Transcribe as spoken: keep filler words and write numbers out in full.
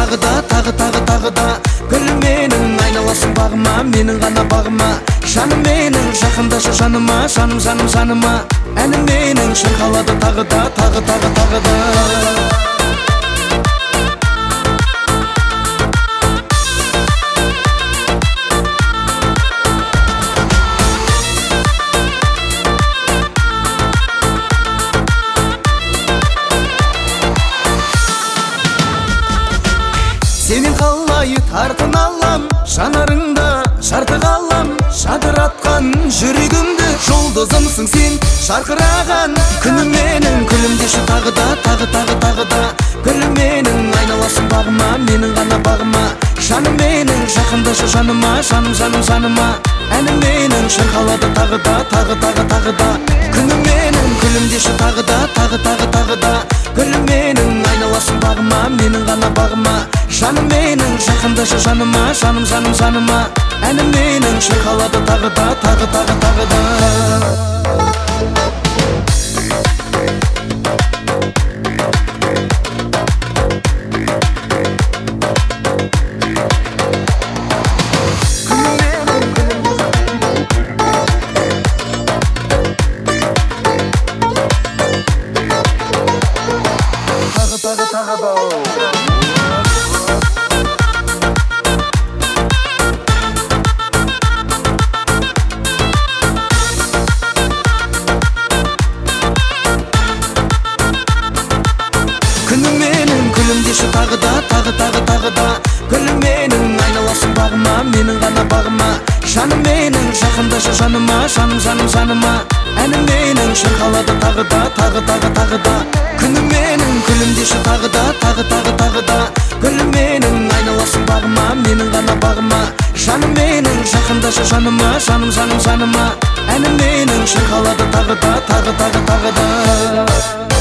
тағы да, тағы тағы тағы да. Гүлім менің айналасың бағыма, менің ғана бағыма. Жаным менің жақындашы жаныма, жаным жаным жаныма. Әнім менің шырқалады тағы да, тағы тағы тағы да. Сенен қалай тартын алам, жанарыңда жарты қалам. Жадыратқан жүрегімді жұлдызымсың сен, жарқыраған күнім менің. Күлімдеші тағы да, тағы тағы тағы да. Гүлім менің айналасың бағыма, менің ғана бағыма. Жаным менің жақындашы жаныма, жаным жаным жаныма. Әнім менің шырқалады тағы да, тағы тағы тағы да. Күнім менің күлімдеші тағы да, тағы тағы тағы да. Гүлім менің айналасың бағыма, менің ғана бағыма. Жаным менің жақындашы жаныма, жаным жаным жаныма. Әнім менің шырқалады тағы да, тағы тағы тағы да. Күнім менің күлімдеші тағы да, тағы тағы тағы да. Гүлім менің айналасың бағыма, менің ғана бағыма. Жаным менің жақындашы жаныма, жаным жаным жаныма. Әнім менің шырқалады тағы да, тағы тағы тағы да. Күнім менің күлімдеші тағы да, тағы тағы тағы да. Гүлім менің айналасың бағыма, менің ғана бағыма. Жаным менің жақындашы жаныма, жаным жаным жаныма. Әнім менің шырқалады тағы да, тағы тағы тағы да.